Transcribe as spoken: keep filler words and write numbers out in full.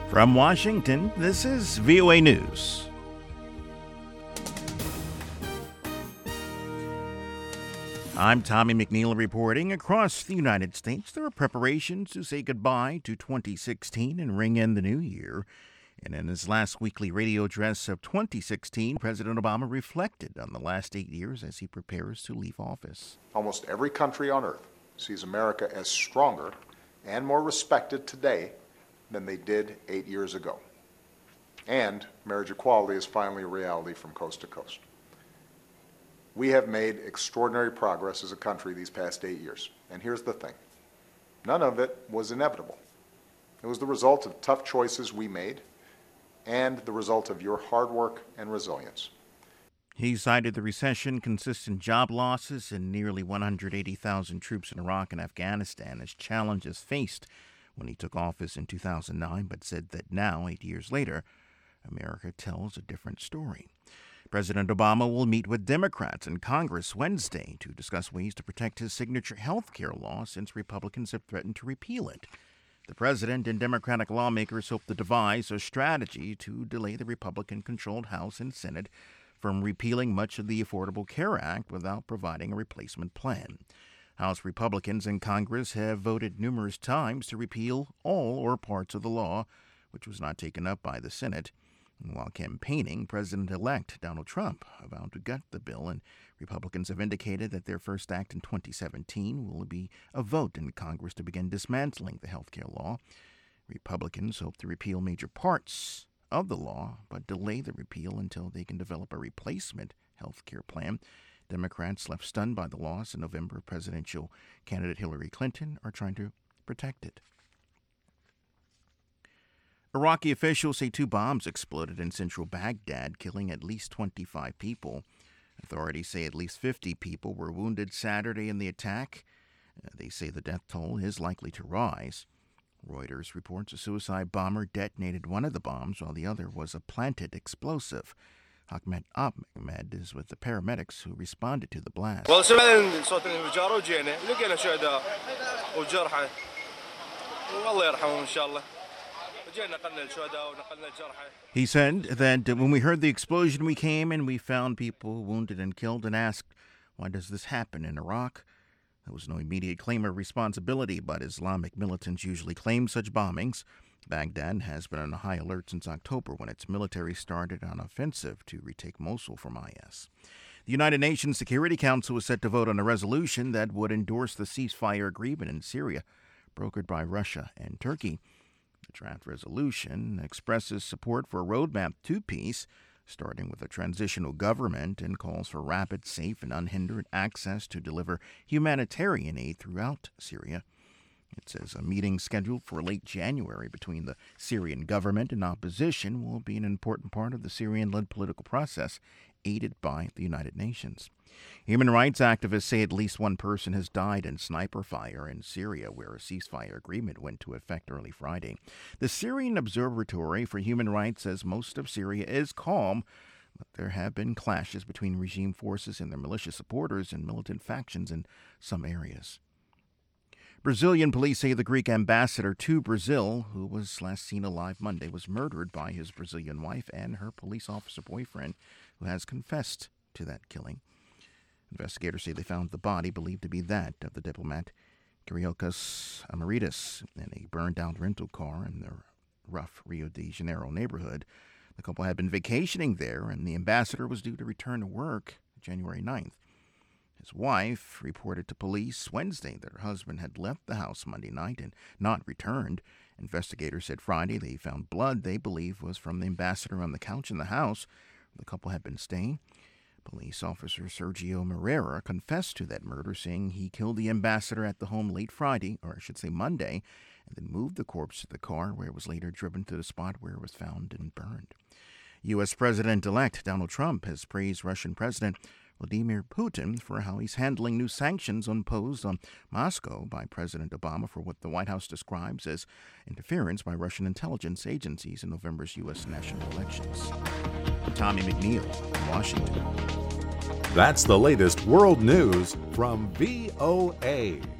From Washington, this is V O A News. I'm Tommy McNeil reporting. Across the United States, there are preparations to say goodbye to twenty sixteen and ring in the new year. And in his last weekly radio address of twenty sixteen, President Obama reflected on the last eight years as he prepares to leave office. Almost every country on earth sees America as stronger and more respected today than they did eight years ago. And marriage equality is finally a reality from coast to coast. We have made extraordinary progress as a country these past eight years. And here's the thing. None of it was inevitable. It was the result of tough choices we made and the result of your hard work and resilience. He cited the recession, consistent job losses, and nearly one hundred eighty thousand troops in Iraq and Afghanistan as challenges faced when he took office in two thousand nine, but said that now, eight years later, America tells a different story. President Obama will meet with Democrats in Congress Wednesday to discuss ways to protect his signature health care law since Republicans have threatened to repeal it. The president and Democratic lawmakers hope to devise a strategy to delay the Republican-controlled House and Senate from repealing much of the Affordable Care Act without providing a replacement plan. House Republicans in Congress have voted numerous times to repeal all or parts of the law, which was not taken up by the Senate. And while campaigning, President-elect Donald Trump vowed to gut the bill, and Republicans have indicated that their first act in twenty seventeen will be a vote in Congress to begin dismantling the health care law. Republicans hope to repeal major parts of the law, but delay the repeal until they can develop a replacement health care plan. Democrats, left stunned by the loss in November, presidential candidate Hillary Clinton, are trying to protect it. Iraqi officials say two bombs exploded in central Baghdad, killing at least twenty-five people. Authorities say at least fifty people were wounded Saturday in the attack. Uh, they say the death toll is likely to rise. Reuters reports a suicide bomber detonated one of the bombs while the other was a planted explosive. Ahmed Ahmed is with the paramedics who responded to the blast. He said that when we heard the explosion, we came and we found people wounded and killed and asked, why does this happen in Iraq? There was no immediate claim of responsibility, but Islamic militants usually claim such bombings. Baghdad has been on a high alert since October when its military started an offensive to retake Mosul from I S. The United Nations Security Council was set to vote on a resolution that would endorse the ceasefire agreement in Syria, brokered by Russia and Turkey. The draft resolution expresses support for a roadmap to peace, starting with a transitional government, and calls for rapid, safe, and unhindered access to deliver humanitarian aid throughout Syria. It says a meeting scheduled for late January between the Syrian government and opposition will be an important part of the Syrian-led political process, aided by the United Nations. Human rights activists say at least one person has died in sniper fire in Syria, where a ceasefire agreement went into effect early Friday. The Syrian Observatory for Human Rights says most of Syria is calm, but there have been clashes between regime forces and their militia supporters and militant factions in some areas. Brazilian police say the Greek ambassador to Brazil, who was last seen alive Monday, was murdered by his Brazilian wife and her police officer boyfriend, who has confessed to that killing. Investigators say they found the body, believed to be that of the diplomat Kyriakos Amaritis, in a burned-out rental car in the rough Rio de Janeiro neighborhood. The couple had been vacationing there, and the ambassador was due to return to work January ninth. His wife reported to police Wednesday that her husband had left the house Monday night and not returned. Investigators said Friday they found blood they believe was from the ambassador on the couch in the house where the couple had been staying. Police officer Sergio Moreira confessed to that murder, saying he killed the ambassador at the home late Friday, or I should say Monday, and then moved the corpse to the car where it was later driven to the spot where it was found and burned. U S. President-elect Donald Trump has praised Russian President Vladimir Putin for how he's handling new sanctions imposed on Moscow by President Obama for what the White House describes as interference by Russian intelligence agencies in November's U S national elections. I'm Tommy McNeil, Washington. That's the latest world news from V O A.